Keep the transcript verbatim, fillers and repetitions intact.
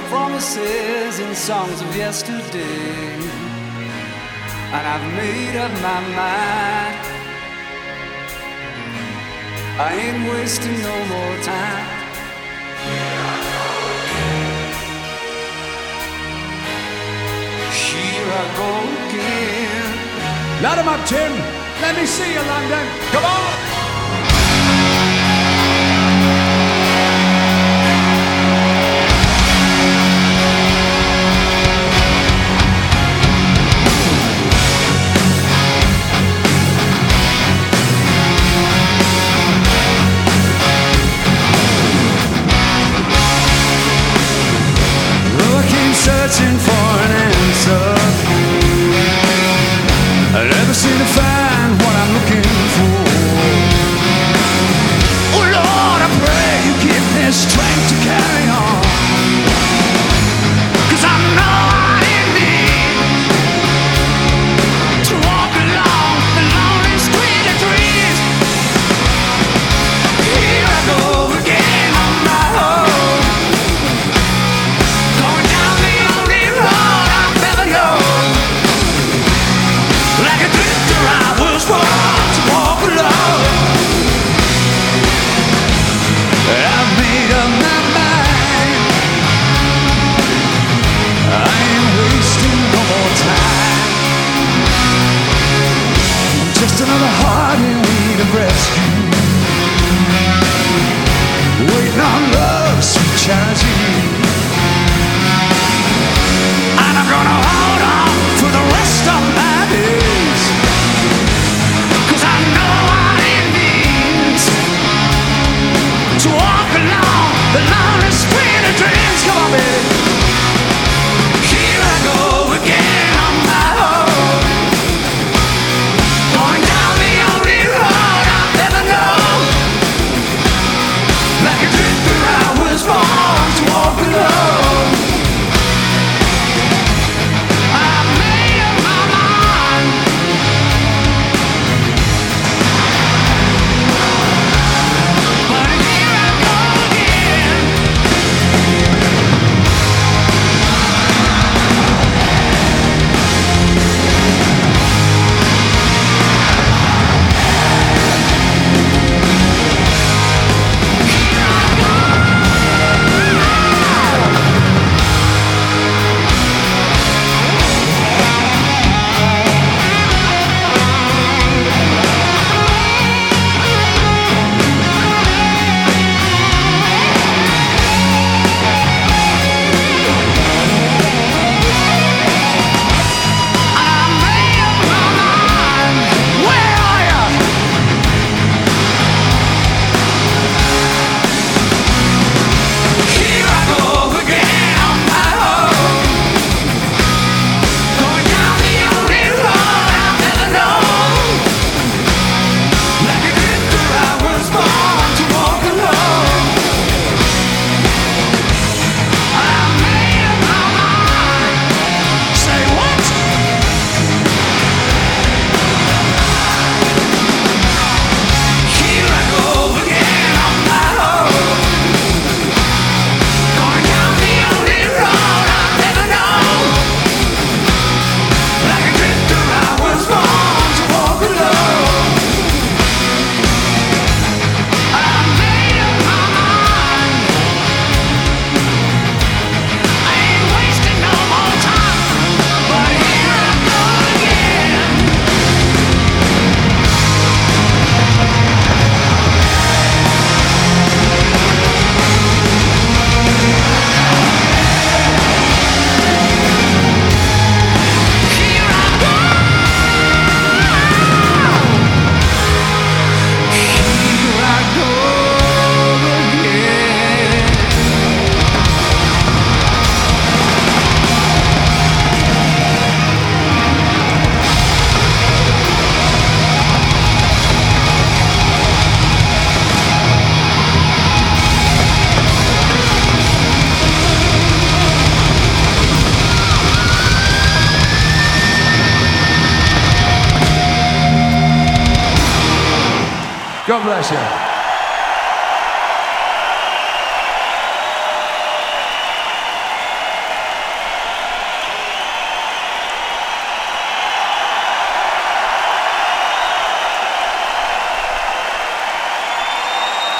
promises in songs of yesterday, and I've made up my mind. I ain't wasting no more time. Here I go again. Let him up, Tim. Let me see you, London. Come on. Searching for an answer, I never seem to find what I'm looking for. Oh Lord, I pray you give me strength to carry on, 'cause I know I need to walk along the lonely street of dreams. Here I go again on my own, going down the only road I've ever known. Like a drifter I was born to walk alone. I've made up my mind, I ain't wasting no more time. I'm just another heart in need of rescue, waiting on love's sweet charity. And I'm gonna hold on for the rest of my days, 'cause I know what it means to walk along the lonely street of dreams. Come on, baby. Here I go again on my own, going down the only road I've ever known. Like a drifter I was born to walk alone. I've made up my mind. But here I go again. God bless you.